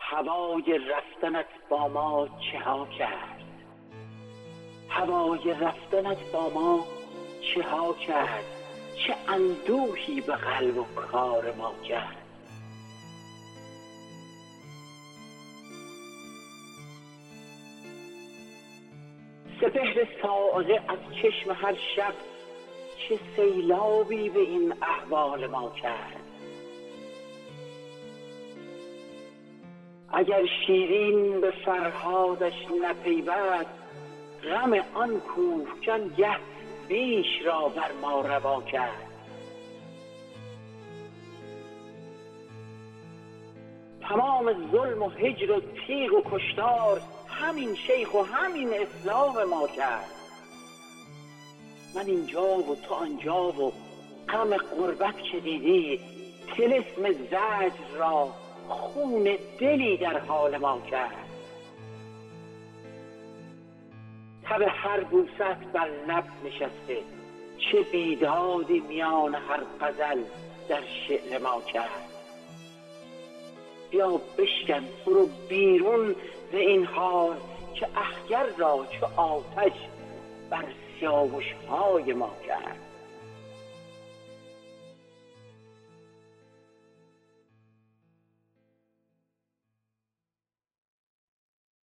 هوای رفتنت با ما چه ها کرد؟ هوای رفتنت با ما چه ها کرد؟ چه اندوهی به قلب و کار ما کرد؟ سپهر صاعقه از چشم هر شب چه سیلابی به این احوال ما کرد؟ اگر شیرین به فرهادش نپیوست، غم آن کوهکن گه بیش را بر ما روا کرد. تمام ظلم و هجر و تیغ و کشتار همین شیخ و همین اسلام ما کرد. من اینجا و تو آنجا و غم غربت که دیدی، طلسم زجر را خون دلی در حال ما کرد. تب هر بوست بر لب نشسته، چه بیدادی میان هر غزل در شعر ما کرد. بیا بشکن برو بیرون ز این حال، که اخگر را چو آتش بر سیاوش‌های ما کرد.